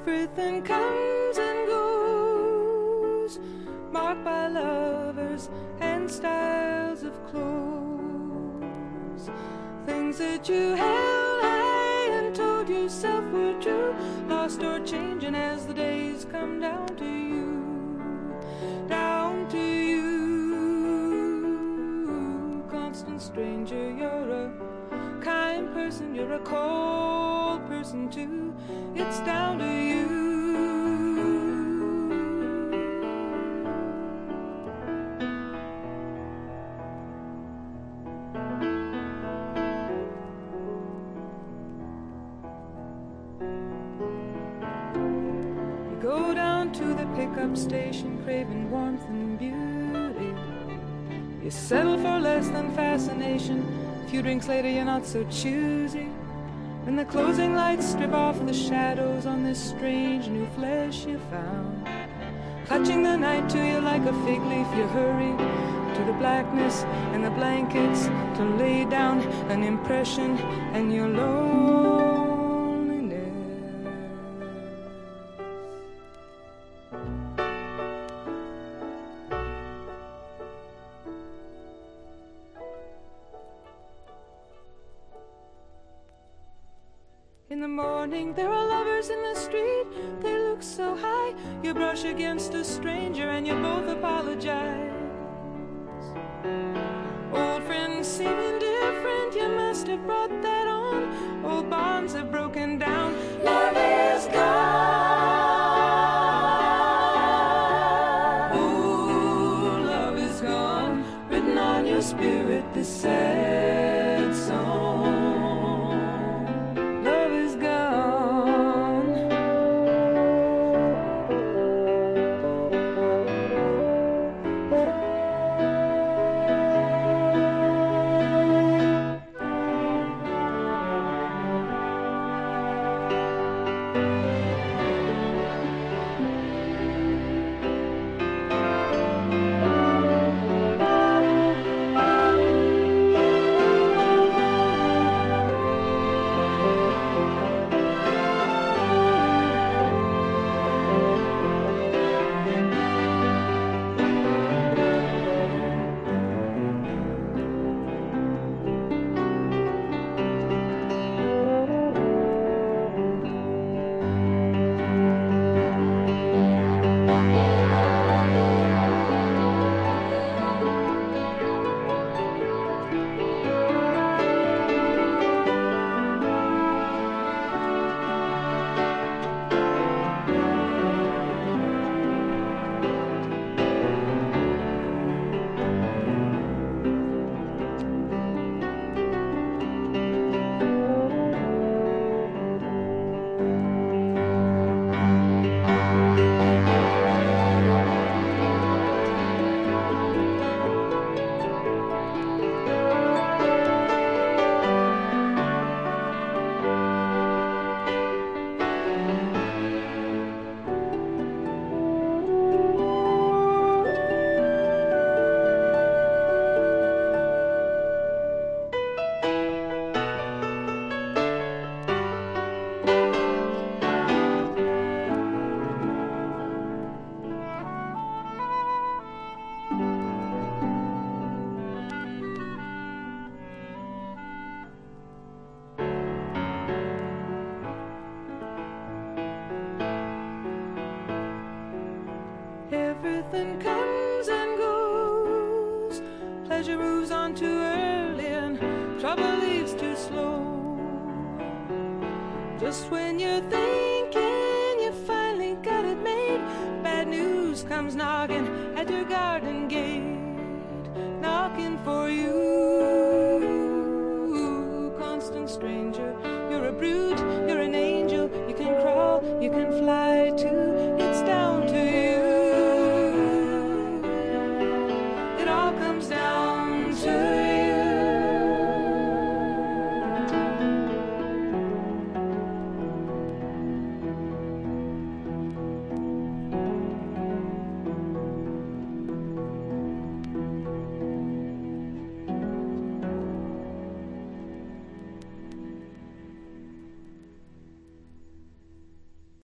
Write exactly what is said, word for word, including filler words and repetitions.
Everything comes and goes, marked by lovers and styles of clothes. Things that you held high and told yourself were true, lost or changing as the days come down to you, down to you. Constant stranger, you're a kind person, you're a cold person too. It's down to you. You go down to the pickup station craving warmth and beauty. You settle for less than fascination. A few drinks later you're not so choosy. When the closing lights strip off the shadows on this strange new flesh you found, clutching the night to you like a fig leaf, you hurry to the blackness and the blankets to lay down an impression and your loneliness. In the morning there are lovers in the street, they look so high. You brush against a stranger and you both apologize. Old friends seem indifferent, you must have brought that on. Old bonds have broken down. Love is gone. Ooh, love is gone. Written on your spirit, this sad song. Everything comes and goes, pleasure moves on too early and trouble leaves too slow. Just when you're thinking you finally got it made, bad news comes knocking at your garden gate, knocking for you.